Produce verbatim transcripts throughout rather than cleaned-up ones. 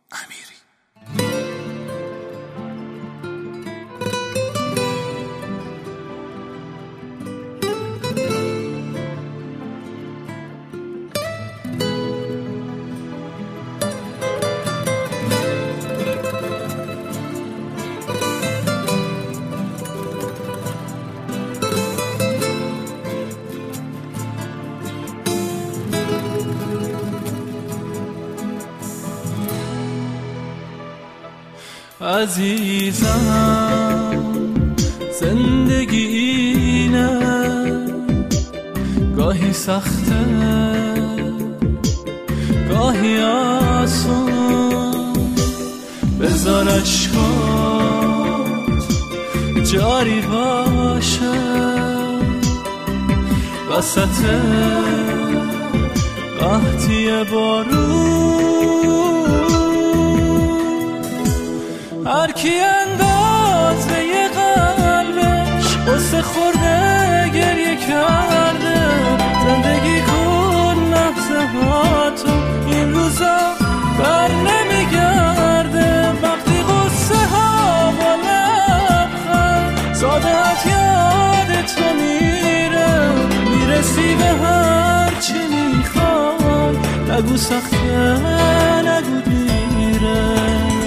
امیری. عزیزم زندگی اینه، گاهی سخته گاهی آسون، بذار اشکات جاری باشه وسط قحطی بارون. هر کی اندازه ی قلبش قصه خورده گریه کرده، زندگی کن لحظه هاتو این روزا بر نمیگرده. وقتی قصه ها با لبخند سادت یاد تو میره، میرسی به هر چی میخوای، نگو سخته نگو دیره.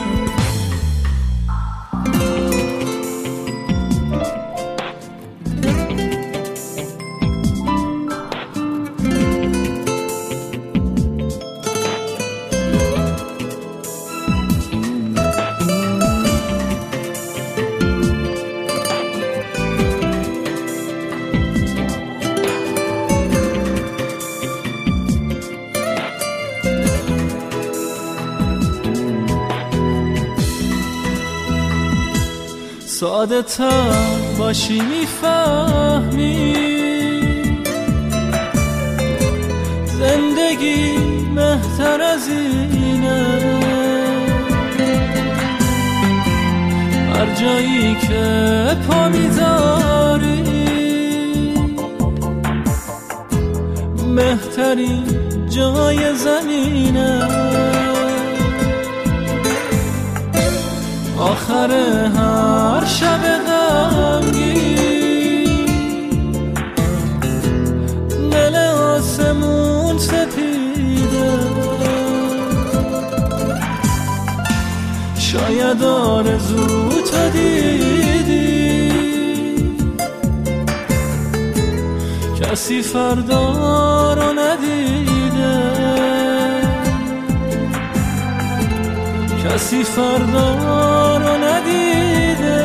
ساده تر باشی میفهمی زندگی بهتر از اینه. هر جایی که پا میذاری بهترین جای زمینه. آخر هر شب غمگین دل آسمون سپیده، شاید آرزو تو دیدی کسی فردا رو ندیده، کسی فردا رو ندیده.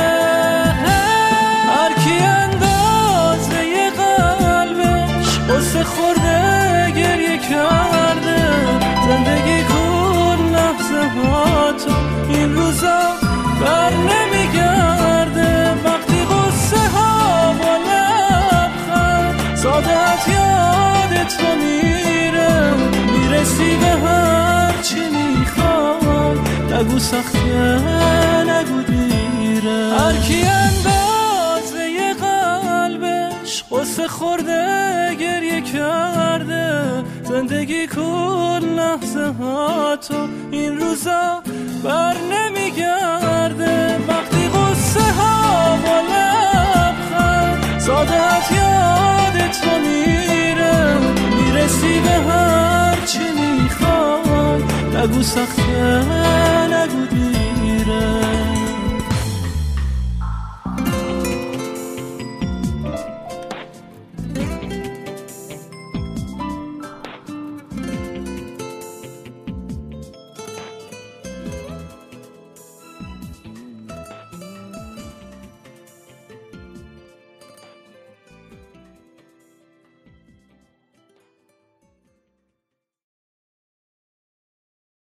هر کی اندازه ی قلبش قصه خورده گریه کرده، زندگی کن لحظه هاتو این روزا بر نمیگرده. وقتی قصه ها با لبخند سادت یاد تو میره، میرسی به هر چی میخوای، نگو سخته نگو دیره. هر کی اندازه ی قلبش قصه خورده گریه کرده، زندگی کن لحظه هاتو این روزا بر نمیگرده. وقتی قصه ها با لبخند سادت یاد تو میره، میرسی به هر چی میخوای، نگو سخته